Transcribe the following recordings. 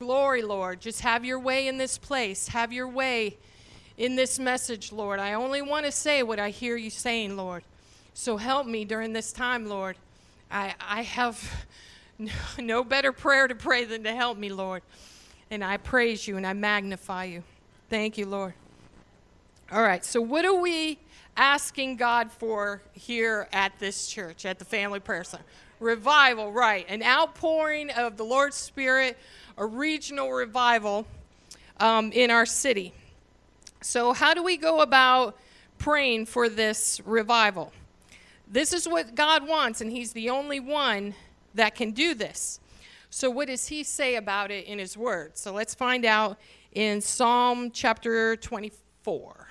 glory, Lord. Just have your way in this place. Have your way in this message, Lord. I only want to say what I hear you saying, Lord. So help me during this time, Lord. I have no better prayer to pray than to help me, Lord. And I praise you and I magnify you. Thank you, Lord. All right, so what are we asking God for here at this church, at the Family Prayer Center? Revival, right. An outpouring of the Lord's Spirit, a regional revival in our city. So how do we go about praying for this revival? This is what God wants, and he's the only one that can do this. So what does he say about it in his word? So let's find out in Psalm chapter 24.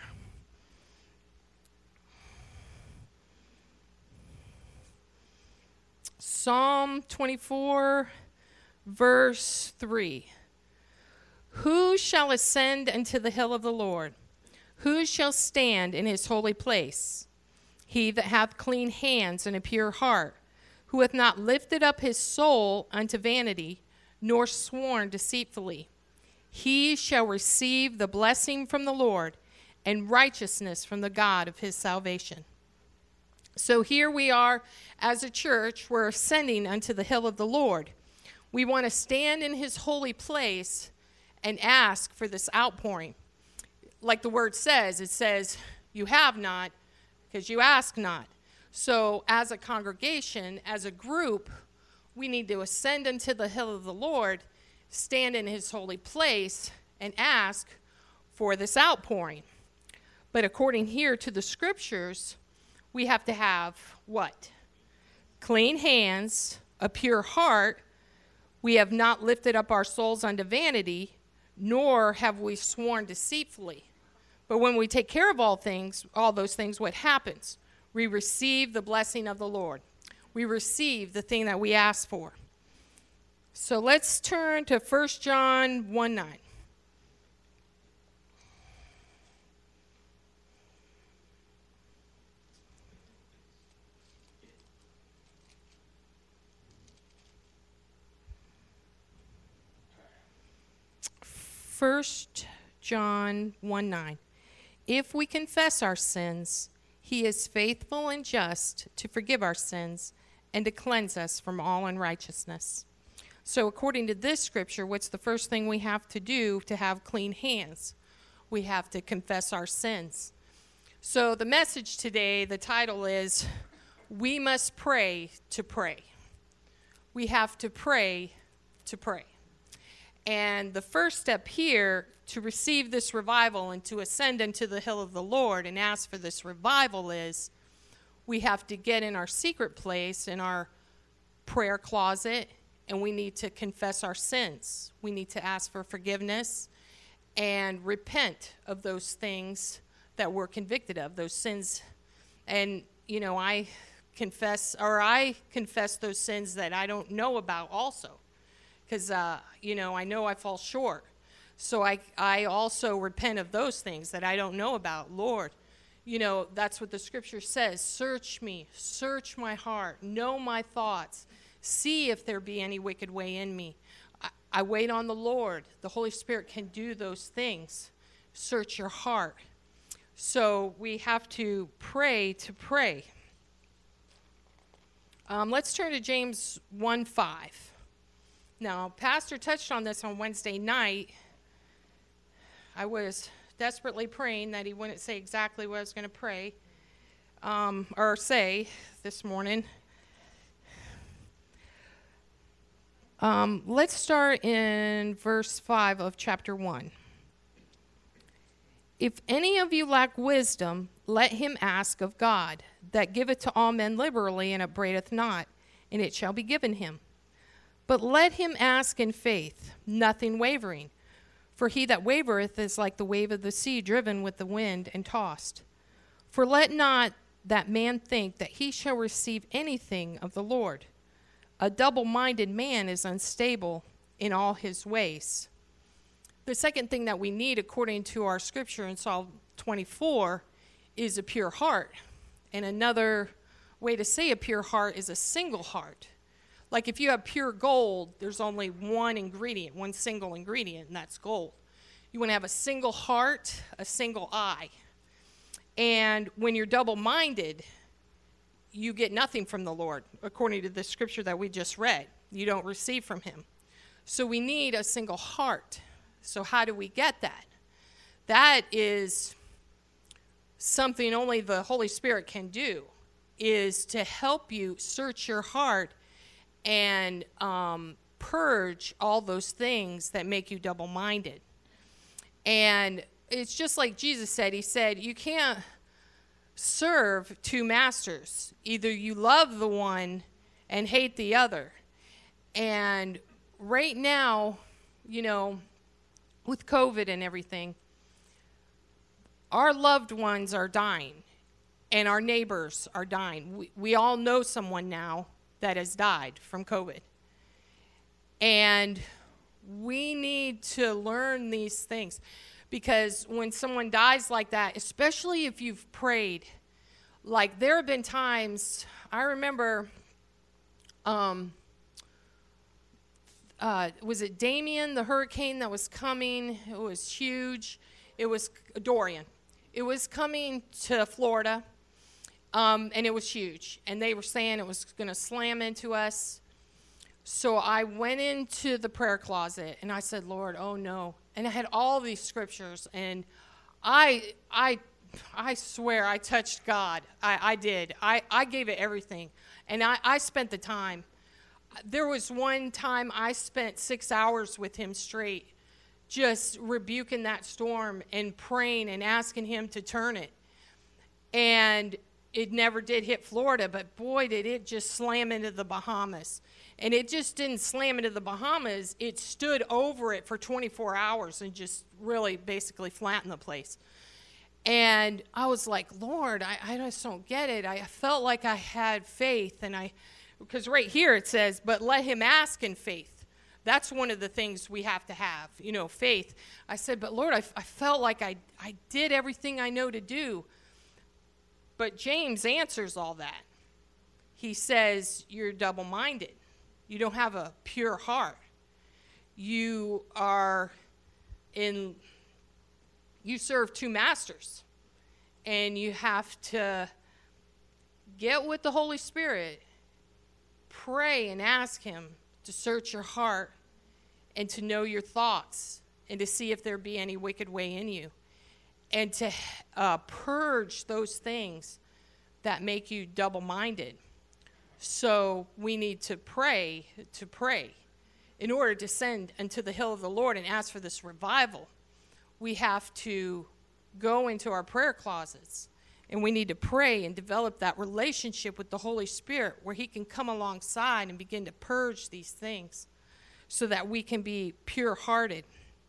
Psalm 24, verse 3. Who shall ascend unto the hill of the Lord? Who shall stand in his holy place? He that hath clean hands and a pure heart, who hath not lifted up his soul unto vanity, nor sworn deceitfully. He shall receive the blessing from the Lord, and righteousness from the God of his salvation. So here we are as a church, we're ascending unto the hill of the Lord. We want to stand in his holy place and ask for this outpouring. Like the word says, it says, you have not because you ask not. So as a congregation, as a group, we need to ascend unto the hill of the Lord, stand in his holy place, and ask for this outpouring. But according here to the scriptures, we have to have what? Clean hands, a pure heart. We have not lifted up our souls unto vanity, nor have we sworn deceitfully. But when we take care of all those things, what happens? We receive the blessing of the Lord. We receive the thing that we ask for. So let's turn to 1 John 1:9. First John 1:9. If we confess our sins, he is faithful and just to forgive our sins and to cleanse us from all unrighteousness. So according to this scripture, what's the first thing we have to do to have clean hands? We have to confess our sins. So the message today, the title is, We Must Pray to Pray. We have to pray to pray. And the first step here to receive this revival and to ascend into the hill of the Lord and ask for this revival is we have to get in our secret place, in our prayer closet, and we need to confess our sins. We need to ask for forgiveness and repent of those things that we're convicted of, those sins. And, I confess those sins that I don't know about also. Because, I know I fall short. So I also repent of those things that I don't know about. Lord, that's what the scripture says. Search me, search my heart, know my thoughts. See if there be any wicked way in me. I wait on the Lord. The Holy Spirit can do those things. Search your heart. So we have to pray to pray. Let's turn to James 1:5. Now, Pastor touched on this on Wednesday night. I was desperately praying that he wouldn't say exactly what I was going to pray or say this morning. Let's start in verse 5 of chapter 1. If any of you lack wisdom, let him ask of God, that giveth to all men liberally and upbraideth not, and it shall be given him. But let him ask in faith, nothing wavering. For he that wavereth is like the wave of the sea, driven with the wind and tossed. For let not that man think that he shall receive anything of the Lord. A double-minded man is unstable in all his ways. The second thing that we need, according to our scripture in Psalm 24, is a pure heart. And another way to say a pure heart is a single heart. Like if you have pure gold, there's only one ingredient, one single ingredient, and that's gold. You want to have a single heart, a single eye. And when you're double-minded, you get nothing from the Lord, according to the scripture that we just read. You don't receive from him. So we need a single heart. So how do we get that? That is something only the Holy Spirit can do, is to help you search your heart and purge all those things that make you double-minded. And it's just like Jesus said. He said, you can't serve two masters. Either you love the one and hate the other. And right now, you know, with COVID and everything, our loved ones are dying and our neighbors are dying. We all know someone now that has died from COVID. And we need to learn these things, because when someone dies like that, especially if you've prayed, like there have been times, I remember, was it Damien, the hurricane that was coming? It was huge. It was Dorian. It was coming to Florida, and it was huge. And they were saying it was going to slam into us. So I went into the prayer closet, and I said, Lord, oh no. And I had all these scriptures, and I swear I touched God. I did. I gave it everything. And I spent the time. There was one time I spent 6 hours with him straight, just rebuking that storm and praying and asking him to turn it. And it never did hit Florida, but boy, did it just slam into the Bahamas. And it just didn't slam into the Bahamas. It stood over it for 24 hours and just really basically flattened the place. And I was like, Lord, I just don't get it. I felt like I had faith. Because right here it says, but let him ask in faith. That's one of the things we have to have, you know, faith. I said, but Lord, I felt like I did everything I know to do. But James answers all that. He says, you're double-minded. You don't have a pure heart. You serve two masters. And you have to get with the Holy Spirit, pray and ask him to search your heart and to know your thoughts and to see if there be any wicked way in you, and to purge those things that make you double-minded. So we need to pray in order to send unto the hill of the Lord and ask for this revival. We have to go into our prayer closets, and we need to pray and develop that relationship with the Holy Spirit where he can come alongside and begin to purge these things so that we can be pure-hearted.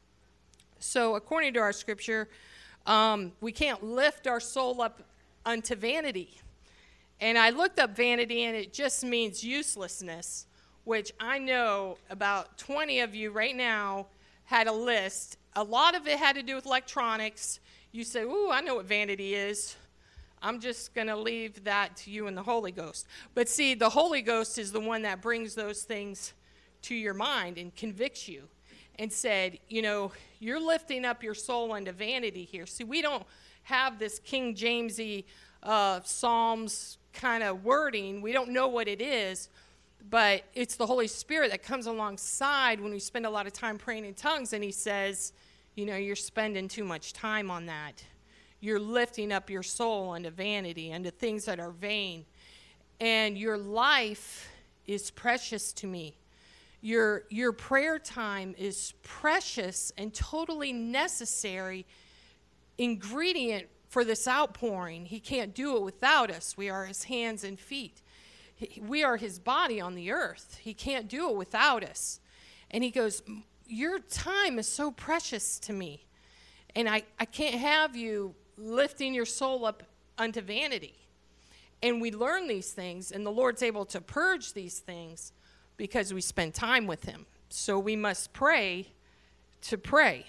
So according to our scripture, we can't lift our soul up unto vanity. And I looked up vanity, and it just means uselessness, which I know about 20 of you right now had a list. A lot of it had to do with electronics. You say, ooh, I know what vanity is. I'm just going to leave that to you and the Holy Ghost. But see, the Holy Ghost is the one that brings those things to your mind and convicts you and said, you know, you're lifting up your soul unto vanity here. See, we don't have this King Jamesy Psalms kind of wording. We don't know what it is, but it's the Holy Spirit that comes alongside when we spend a lot of time praying in tongues, and he says, you know, you're spending too much time on that. You're lifting up your soul unto vanity, unto things that are vain. And your life is precious to me. Your prayer time is precious and totally necessary ingredient for this outpouring. He can't do it without us. We are his hands and feet. We are his body on the earth. He can't do it without us. And he goes, your time is so precious to me. And I can't have you lifting your soul up unto vanity. And we learn these things, and the Lord's able to purge these things because we spend time with him. So we must pray to pray.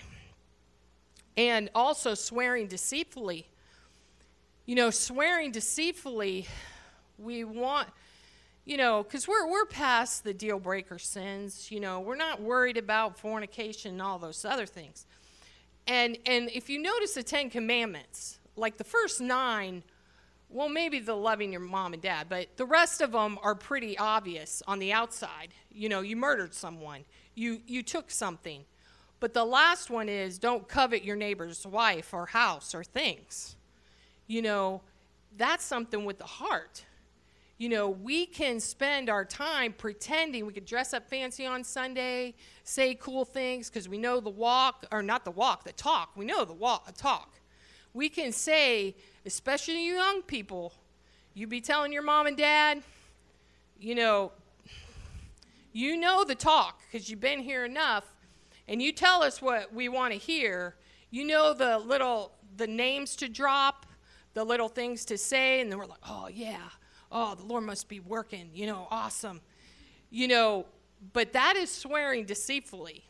And also swearing deceitfully. You know, swearing deceitfully, we want, because we're past the deal breaker sins. We're not worried about fornication and all those other things. And if you notice the 10 Commandments, like the first 9, well, maybe the loving your mom and dad, but the rest of them are pretty obvious on the outside. You murdered someone. You took something. But the last one is don't covet your neighbor's wife or house or things. That's something with the heart. We can spend our time pretending. We could dress up fancy on Sunday, say cool things because we know the talk. We know the talk. We can say, especially you young people, you be telling your mom and dad, you know the talk because you've been here enough, and you tell us what we want to hear. The names to drop, the little things to say, and then we're like, oh, yeah. Oh, the Lord must be working, awesome. But that is swearing deceitfully.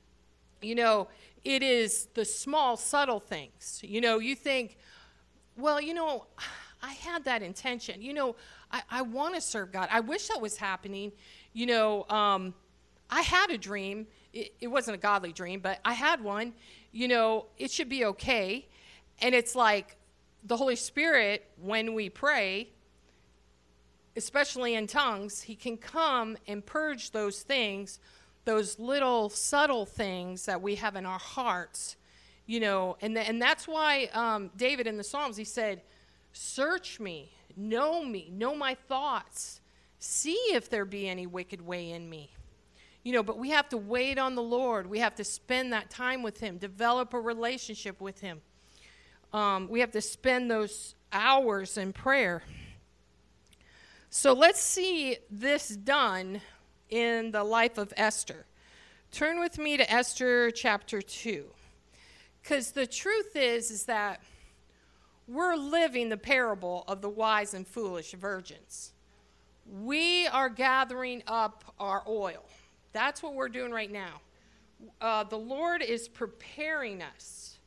It is the small, subtle things. You think, well, I had that intention. I want to serve God. I wish that was happening. I had a dream. It wasn't a godly dream, but I had one. It should be okay. And it's like the Holy Spirit, when we pray, especially in tongues, he can come and purge those things, those little subtle things that we have in our hearts, and that's why David in the Psalms, he said, search me, know my thoughts, see if there be any wicked way in me. But we have to wait on the Lord. We have to spend that time with him, develop a relationship with him. We have to spend those hours in prayer. So let's see this done in the life of Esther. Turn with me to Esther chapter 2. Because the truth is that we're living the parable of the wise and foolish virgins. We are gathering up our oil. That's what we're doing right now. The Lord is preparing us.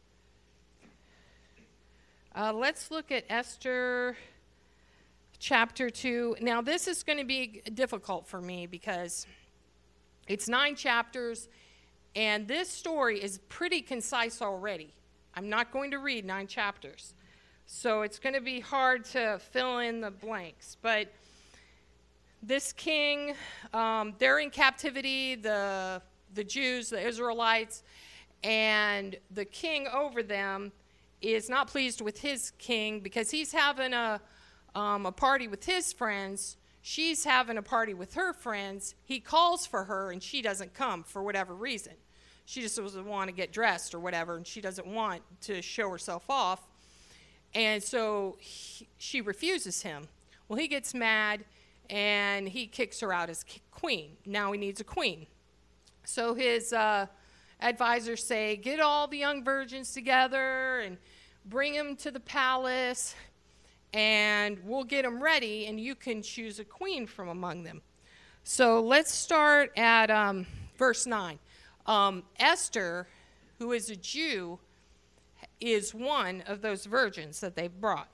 Let's look at Esther chapter 2. Now, this is going to be difficult for me because it's 9 chapters, and this story is pretty concise already. I'm not going to read 9 chapters, so it's going to be hard to fill in the blanks. But this king, they're in captivity, the Jews, the Israelites, and the king over them is not pleased with his king because he's having a party with his friends. She's having a party with her friends. He calls for her, and she doesn't come for whatever reason. She just doesn't want to get dressed or whatever, and she doesn't want to show herself off. And so she refuses him. Well, he gets mad, and he kicks her out as queen. Now he needs a queen. So his advisors say, get all the young virgins together and bring them to the palace, and we'll get them ready, and you can choose a queen from among them. So let's start at verse 9. Esther, who is a Jew, is one of those virgins that they've brought.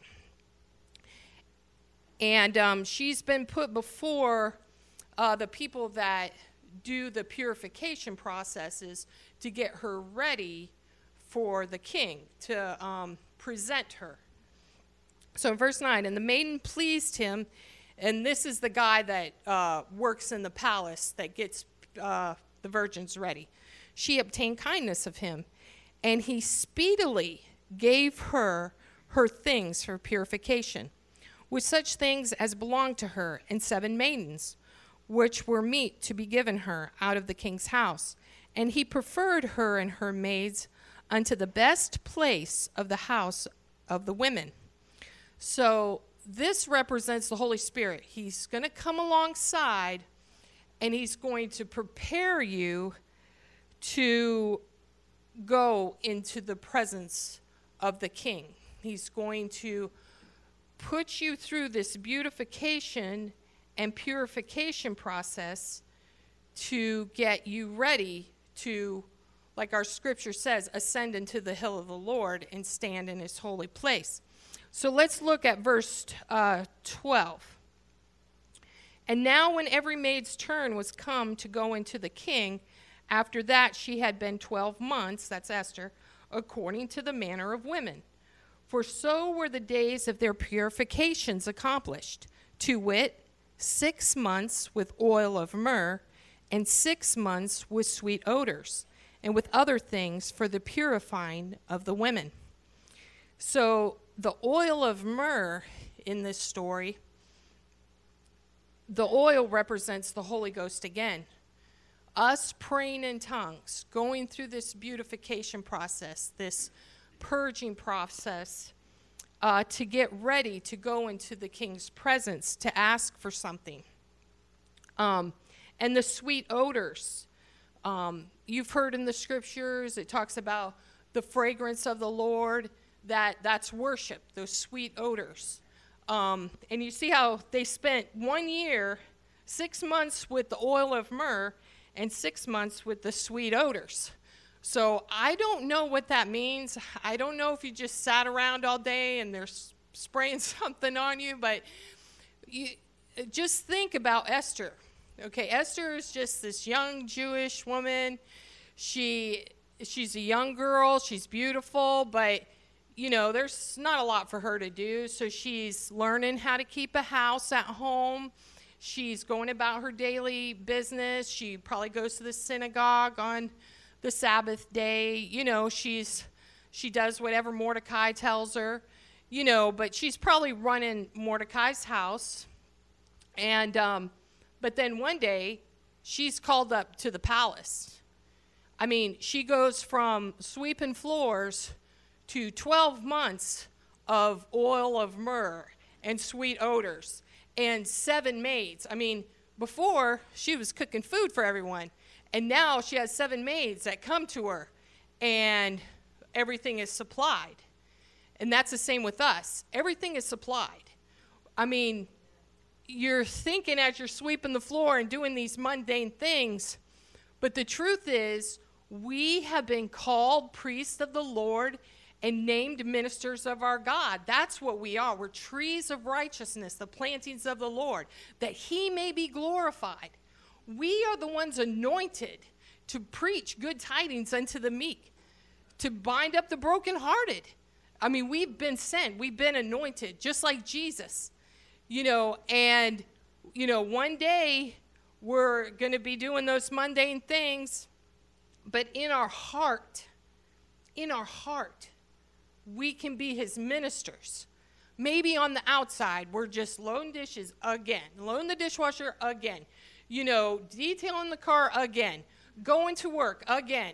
And she's been put before the people that do the purification processes to get her ready for the king to present her. So in verse 9, and the maiden pleased him, and this is the guy that works in the palace that gets the virgins ready. She obtained kindness of him, and he speedily gave her things for purification, with such things as belonged to her, and 7 maidens, which were meet to be given her out of the king's house. And he preferred her and her maids unto the best place of the house of the women. So this represents the Holy Spirit. He's going to come alongside, and he's going to prepare you to go into the presence of the king. He's going to put you through this beautification and purification process to get you ready to, like our scripture says, ascend into the hill of the Lord and stand in his holy place. So let's look at verse 12. And now when every maid's turn was come to go into the king, after that she had been 12 months, that's Esther, according to the manner of women. For so were the days of their purifications accomplished, to wit, 6 months with oil of myrrh, and 6 months with sweet odors, and with other things for the purifying of the women. So the oil of myrrh in this story, the oil represents the Holy Ghost again. Us praying in tongues, going through this beautification process, this purging process, to get ready to go into the king's presence to ask for something. And the sweet odors. You've heard in the scriptures, it talks about the fragrance of the Lord, that's worship, those sweet odors. And you see how they spent 1 year, 6 months with the oil of myrrh, and 6 months with the sweet odors. So I don't know what that means. I don't know if you just sat around all day and they're spraying something on you, but just think about Esther. Okay, Esther is just this young Jewish woman. She's a young girl. She's beautiful, but there's not a lot for her to do. So she's learning how to keep a house at home. She's going about her daily business. She probably goes to the synagogue on the Sabbath day. She does whatever Mordecai tells her, but she's probably running Mordecai's house. And, but then one day she's called up to the palace. I mean, she goes from sweeping floors to 12 months of oil of myrrh and sweet odors and 7 maids. I mean, before she was cooking food for everyone, and now she has 7 maids that come to her, and everything is supplied. And that's the same with us. Everything is supplied. I mean, you're thinking as you're sweeping the floor and doing these mundane things, but the truth is we have been called priests of the Lord and named ministers of our God. That's what we are. We're trees of righteousness, the plantings of the Lord, that he may be glorified. We are the ones anointed to preach good tidings unto the meek, to bind up the brokenhearted. I mean, we've been sent. We've been anointed, just like Jesus. And one day we're going to be doing those mundane things, but in our heart, we can be his ministers. Maybe on the outside, we're just loading dishes again, loading the dishwasher again, detailing the car again, going to work again.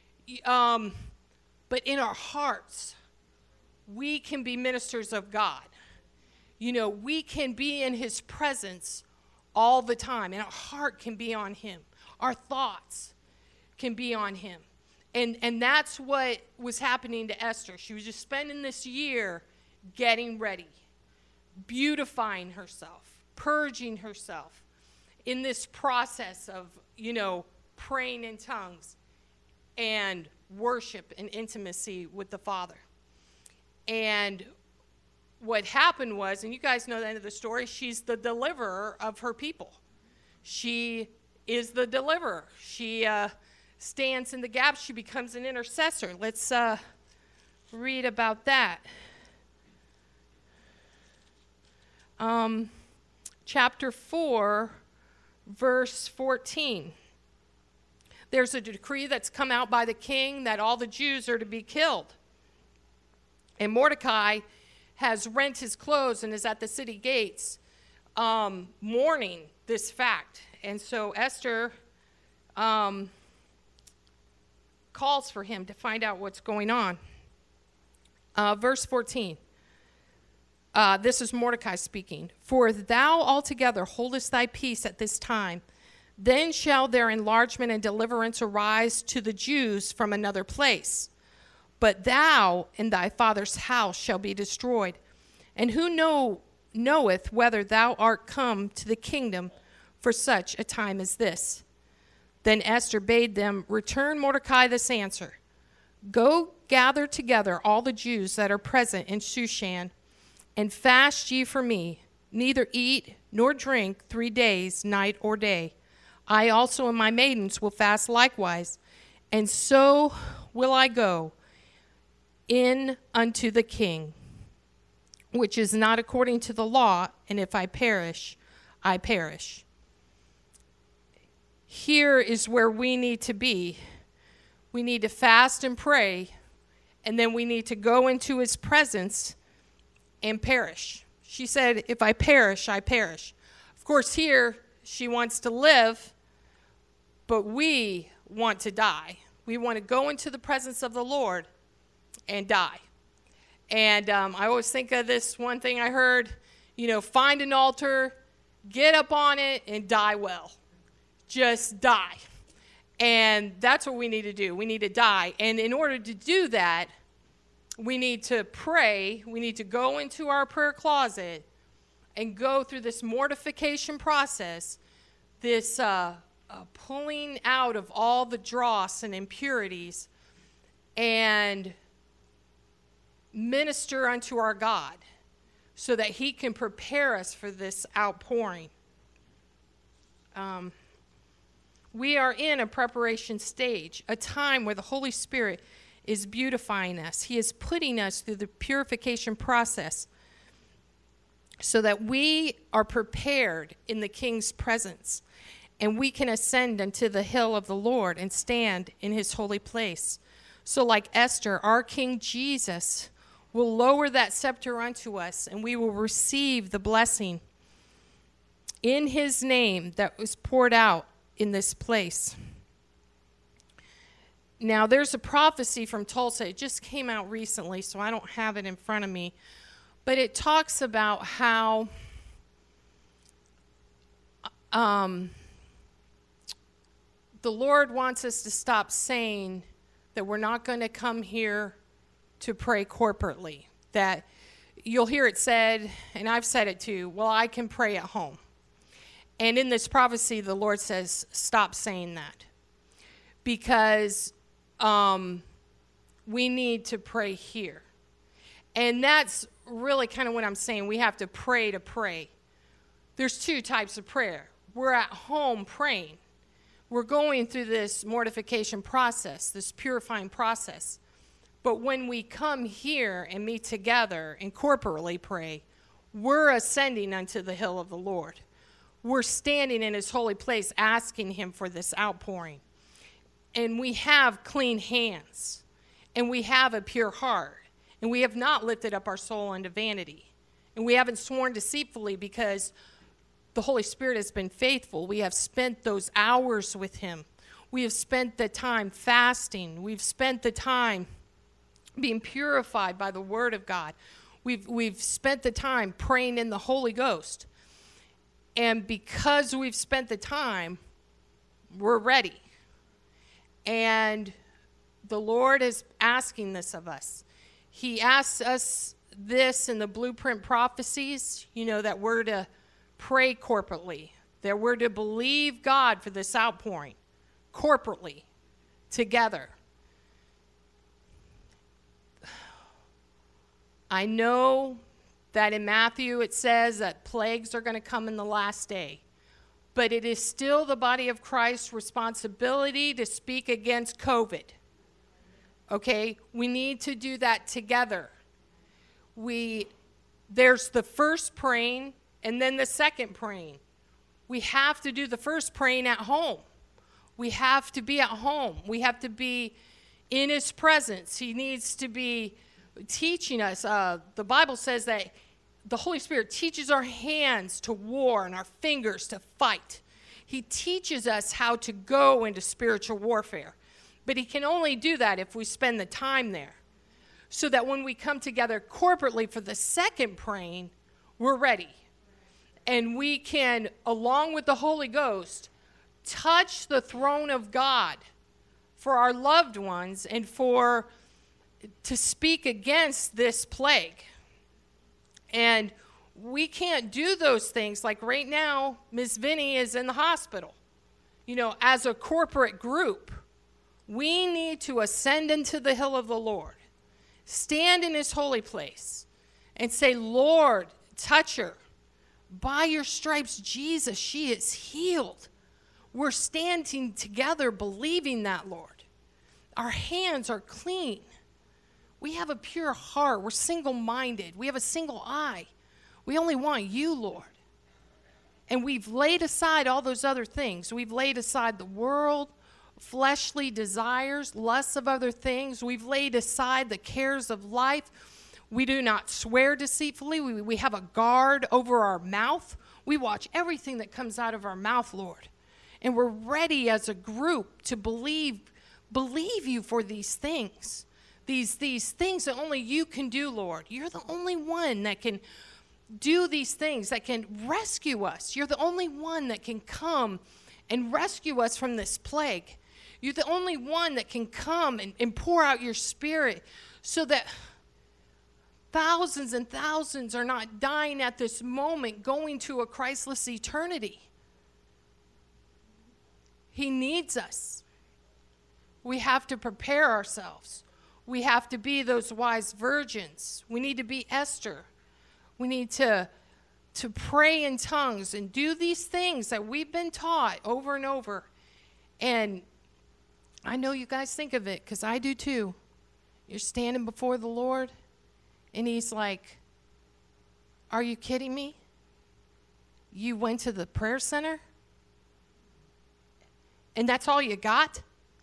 But in our hearts, we can be ministers of God. We can be in his presence all the time, and our heart can be on him. Our thoughts can be on him. And that's what was happening to Esther. She was just spending this year getting ready, beautifying herself, purging herself in this process of, praying in tongues and worship and intimacy with the Father. And what happened was, and you guys know the end of the story, she's the deliverer of her people. She is the deliverer. She stands in the gap. She becomes an intercessor. Let's read about that. Chapter 4, verse 14. There's a decree that's come out by the king that all the Jews are to be killed. And Mordecai has rent his clothes and is at the city gates mourning this fact. And so Esther calls for him to find out what's going on. Verse 14. This is Mordecai speaking. For if thou altogether holdest thy peace at this time, then shall their enlargement and deliverance arise to the Jews from another place. But thou and thy father's house shall be destroyed. And who knoweth whether thou art come to the kingdom for such a time as this? Then Esther bade them return Mordecai this answer. Go gather together all the Jews that are present in Shushan, and fast ye for me neither eat nor drink 3 days, night or day. I also and my maidens will fast likewise, and so will I go in unto the king, which is not according to the law, and if I perish, I perish. Here is where we need to be. We need to fast and pray, and then we need to go into his presence and perish. She said, if I perish, I perish. Of course, here she wants to live, but we want to die. We want to go into the presence of the Lord and die. And I always think of this one thing I heard, find an altar, get up on it, and die well. Just die. And that's what we need to do. We need to die. And in order to do that, we need to pray. We need to go into our prayer closet and go through this mortification process, this pulling out of all the dross and impurities, and minister unto our God so that he can prepare us for this outpouring. We are in a preparation stage, a time where the Holy Spirit is beautifying us. He is putting us through the purification process so that we are prepared in the King's presence, and we can ascend unto the hill of the Lord and stand in his holy place. So like Esther, our King Jesus will lower that scepter unto us, and we will receive the blessing in his name that was poured out in this place. Now, there's a prophecy from Tulsa. It just came out recently, so I don't have it in front of me. But it talks about how the Lord wants us to stop saying that we're not going to come here to pray corporately. That you'll hear it said, and I've said it too, well, I can pray at home. And in this prophecy, the Lord says, stop saying that. Because we need to pray here. And that's really kind of what I'm saying. We have to pray to pray. There's two types of prayer. We're at home praying. We're going through this mortification process, this purifying process. But when we come here and meet together and corporately pray, we're ascending unto the hill of the Lord. We're standing in his holy place asking him for this outpouring. And we have clean hands. And we have a pure heart. And we have not lifted up our soul unto vanity. And we haven't sworn deceitfully because the Holy Spirit has been faithful. We have spent those hours with him. We have spent the time fasting. We've spent the time being purified by the word of God. We've spent the time praying in the Holy Ghost. And because we've spent the time, we're ready. And the Lord is asking this of us. He asks us this in the blueprint prophecies, that we're to pray corporately, that we're to believe God for this outpouring corporately, together. I know that in Matthew it says that plagues are going to come in the last day. But it is still the body of Christ's responsibility to speak against COVID. Okay? We need to do that together. There's the first praying and then the second praying. We have to do the first praying at home. We have to be at home. We have to be in his presence. He needs to be teaching us. The Bible says that the Holy Spirit teaches our hands to war and our fingers to fight. He teaches us how to go into spiritual warfare. But he can only do that if we spend the time there. So that when we come together corporately for the second praying, we're ready. And we can, along with the Holy Ghost, touch the throne of God for our loved ones and to speak against this plague. And we can't do those things. Like right now, Miss Vinnie is in the hospital. As a corporate group, we need to ascend into the hill of the Lord, stand in his holy place, and say, Lord, touch her, By your stripes, Jesus, she is healed. We're standing together believing that, Lord. Our hands are clean. We have a pure heart. We're single-minded. We have a single eye. We only want you, Lord. And we've laid aside all those other things. We've laid aside the world, fleshly desires, lusts of other things. We've laid aside the cares of life. We do not swear deceitfully. We have a guard over our mouth. We watch everything that comes out of our mouth, Lord. And we're ready as a group to believe you for these things. These things that only you can do, Lord. You're the only one that can do these things, that can rescue us. You're the only one that can come and rescue us from this plague. You're the only one that can come and pour out your Spirit so that thousands and thousands are not dying at this moment, going to a Christless eternity. He needs us. We have to prepare ourselves. We have to be those wise virgins. We need to be Esther. We need to pray in tongues and do these things that we've been taught over and over. And I know you guys think of it, because I do too. You're standing before the Lord, and he's like, are you kidding me? You went to the prayer center? And that's all you got?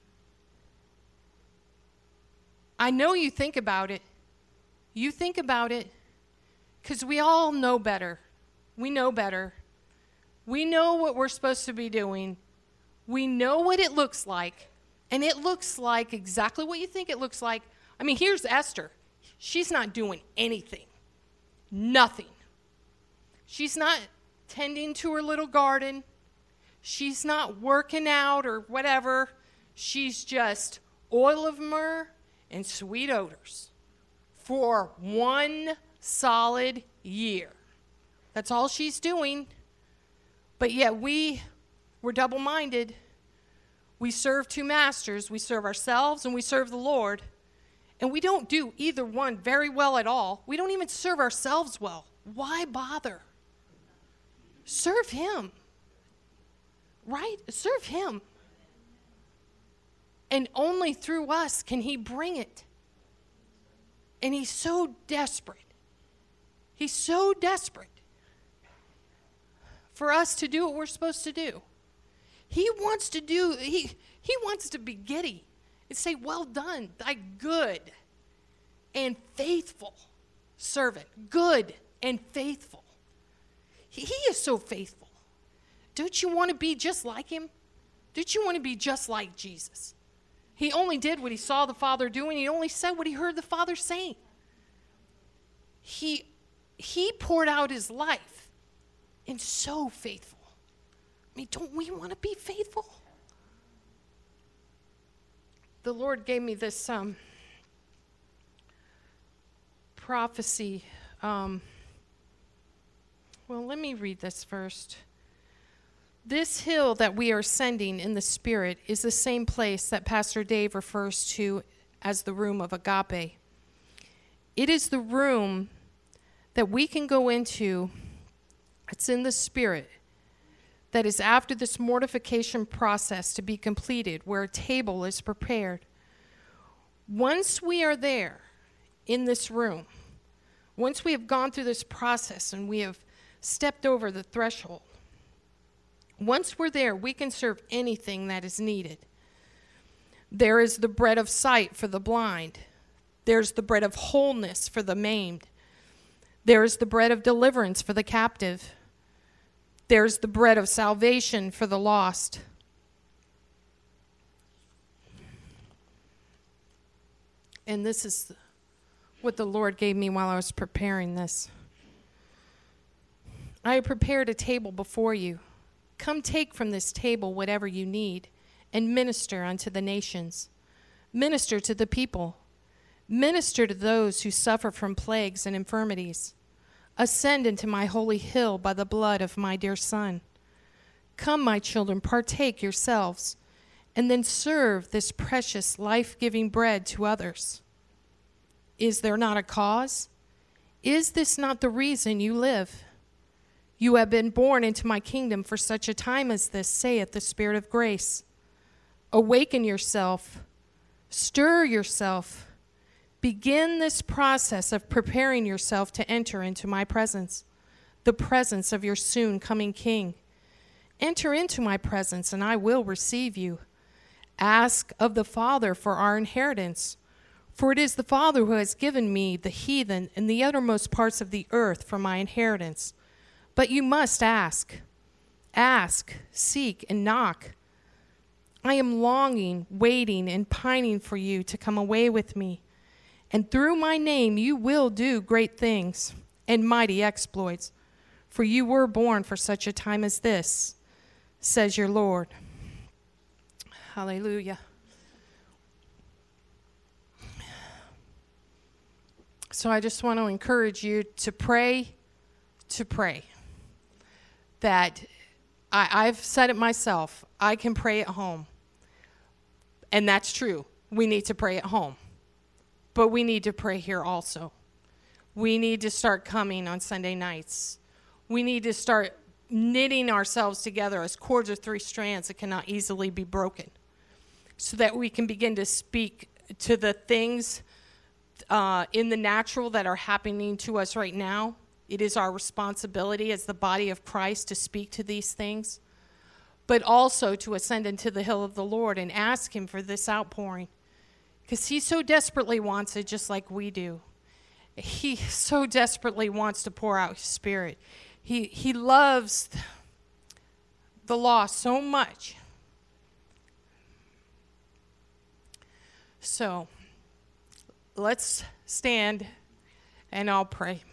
I know you think about it. You think about it, because we all know better. We know better. We know what we're supposed to be doing. We know what it looks like. And it looks like exactly what you think it looks like. I mean, here's Esther. She's not doing anything. Nothing. She's not tending to her little garden. She's not working out or whatever. She's just oil of myrrh and sweet odors for 1 solid year. That's all she's doing. But yet we're double-minded. We serve 2 masters. We serve ourselves and we serve the Lord. And we don't do either one very well at all. We don't even serve ourselves well. Why bother? Serve him. Right? Serve him. And only through us can he bring it. And he's so desperate. He's so desperate for us to do what we're supposed to do. He wants to be giddy and say, well done, thy good and faithful servant. Good and faithful. He is so faithful. Don't you want to be just like him? Don't you want to be just like Jesus? He only did what he saw the Father doing. He only said what he heard the Father saying. He poured out his life and so faithful. I mean, don't we want to be faithful? The Lord gave me this prophecy. Well, let me read this first. This hill that we are ascending in the Spirit is the same place that Pastor Dave refers to as the room of agape. It is the room that we can go into. It's in the Spirit. That is after this mortification process to be completed, where a table is prepared. Once we are there in this room, once we have gone through this process and we have stepped over the threshold, once we're there, we can serve anything that is needed. There is the bread of sight for the blind. There's the bread of wholeness for the maimed. There is the bread of deliverance for the captive. There's the bread of salvation for the lost. And this is what the Lord gave me while I was preparing this. I have prepared a table before you. Come take from this table whatever you need and minister unto the nations. Minister to the people. Minister to those who suffer from plagues and infirmities. Ascend into my holy hill by the blood of my dear Son. Come, my children, partake yourselves, and then serve this precious life-giving bread to others. Is there not a cause? Is this not the reason you live? You have been born into my kingdom for such a time as this, saith the Spirit of grace. Awaken yourself. Stir yourself. Begin this process of preparing yourself to enter into my presence, the presence of your soon coming King. Enter into my presence, and I will receive you. Ask of the Father for our inheritance, for it is the Father who has given me the heathen and the uttermost parts of the earth for my inheritance. But you must ask. Ask, seek, and knock. I am longing, waiting, and pining for you to come away with me. And through my name you will do great things and mighty exploits, for you were born for such a time as this, says your Lord. Hallelujah. So I just want to encourage you to pray, that I've said it myself, I can pray at home. And that's true. We need to pray at home. But we need to pray here also. We need to start coming on Sunday nights. We need to start knitting ourselves together as cords of three strands that cannot easily be broken, so that we can begin to speak to the things in the natural that are happening to us right now. It is our responsibility as the body of Christ to speak to these things, but also to ascend into the hill of the Lord and ask him for this outpouring, because he so desperately wants it, just like we do. He so desperately wants to pour out his Spirit. He loves the lost so much. So let's stand and I'll pray.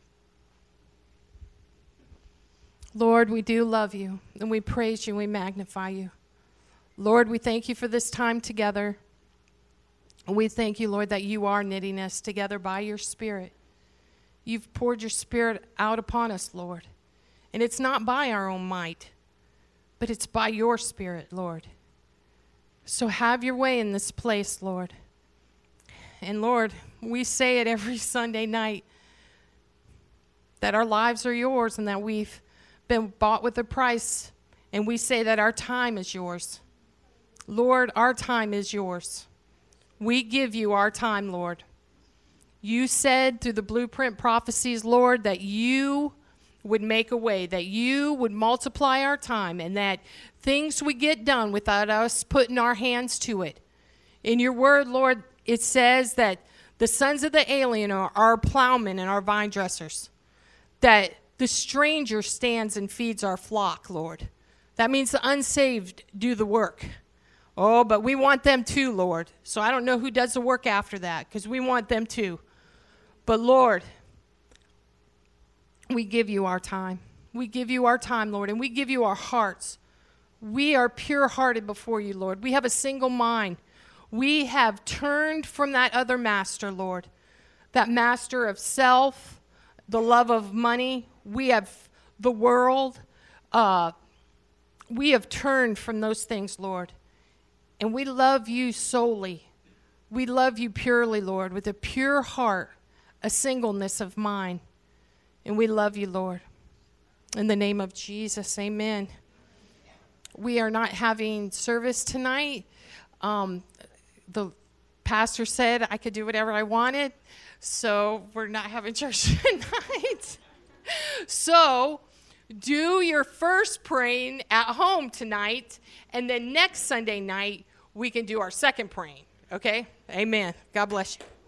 Lord, we do love you, and we praise you, and we magnify you. Lord, we thank you for this time together. We thank you, Lord, that you are knitting us together by your Spirit. You've poured your Spirit out upon us, Lord. And it's not by our own might, but it's by your Spirit, Lord. So have your way in this place, Lord. And Lord, we say it every Sunday night, that our lives are yours and that we've been bought with a price. And we say that our time is yours. Lord, our time is yours. We give you our time, Lord. You said through the blueprint prophecies, Lord, that you would make a way, that you would multiply our time, and that things would get done without us putting our hands to it. In your word, Lord, it says that the sons of the alien are our plowmen and our vine dressers, that the stranger stands and feeds our flock, Lord. That means the unsaved do the work. Oh, but we want them too, Lord. So I don't know who does the work after that, because we want them too. But Lord, we give you our time. We give you our time, Lord, and we give you our hearts. We are pure-hearted before you, Lord. We have a single mind. We have turned from that other master, Lord, that master of self, the love of money. We have the world. We have turned from those things, Lord. And we love you solely. We love you purely, Lord, with a pure heart, a singleness of mind. And we love you, Lord. In the name of Jesus, amen. We are not having service tonight. The pastor said I could do whatever I wanted, so we're not having church tonight. So do your first praying at home tonight, and then next Sunday night, we can do our second praying, okay? Amen. God bless you.